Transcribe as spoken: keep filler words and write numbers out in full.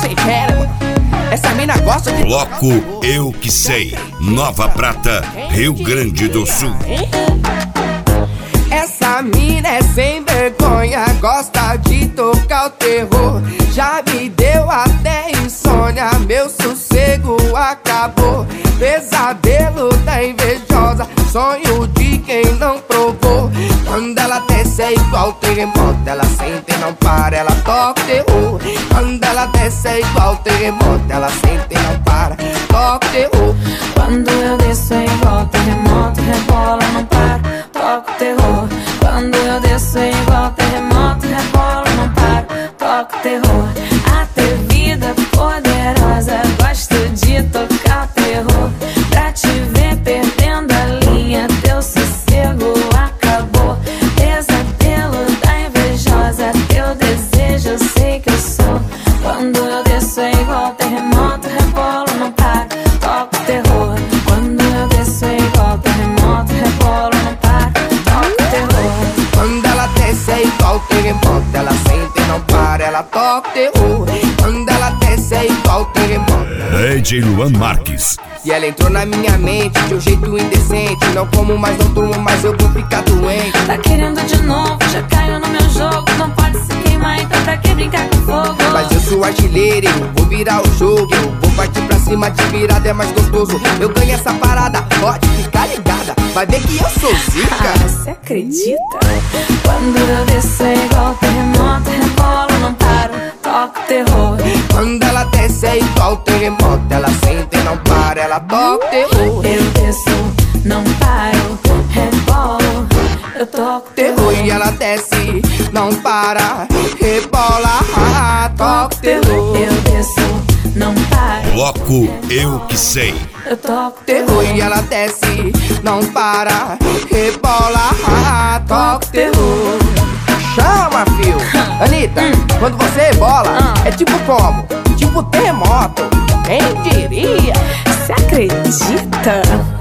sem cérebro. Essa mina gosta de... Bloco Eu Que Sei, Nova Prata, Rio Grande do Sul. Essa mina é sem vergonha, gosta de tocar o terror. Já me deu até insônia, meu sossego acabou. Pesadelo da invejosa, sonho de quem não provou. Quando ela desce é igual terremoto, ela sente e não para, ela toca o terror. Quando ela desce é igual terremoto, ela sente e não para, toca o terror. Quando eu desço é igual terremoto, rebola, não para, toca o terror. Quando eu desço é igual terremoto, rebola, não para, toca o terror. Atrevida, poderosa, gosto de tocar o terror. Pra te ver perdendo a linha, teu sossego acabou. Pesadelo da invejosa, teu desejo eu sei que eu sou. Quando eu desço é igual terremoto, rebola, não para, toca o terror. Quando eu desço é igual terremoto, rebola, não para, toca o terror. Quando ela desce é igual terremoto, ela sente e não para, ela toca o terror. Quando ela desce é igual terremoto. D J Luan Marques. E ela entrou na minha mente de um jeito indecente. Não como mais, não durmo mais, eu vou ficar doente. Tá querendo de novo, já caiu no meu jogo. Não pode se queimar, então pra que brincar com fogo? Mas eu sou artilheiro, eu vou virar o jogo. Eu vou partir pra cima, de virada é mais gostoso. Eu ganho essa parada, pode ficar ligada. Vai ver que eu sou zica. Ah, você acredita? Quando eu desço é igual terremoto, rebola, não paro, toca o terror. Quando ela desce é igual terremoto, ela sente e não para, ela toca o terror. Eu desço, não paro, rebolo, eu toco o Terror terror. e ela desce, não para, rebola, ah, toca o terror. Eu desço, não paro, Bloco Eu Que Sei. eu toco o Terror terror. e ela desce, não para, rebola, ah, toca o terror. Chama, fio. Anitta, quando você rebola, é tipo como? Tipo terremoto, quem diria? Você acredita?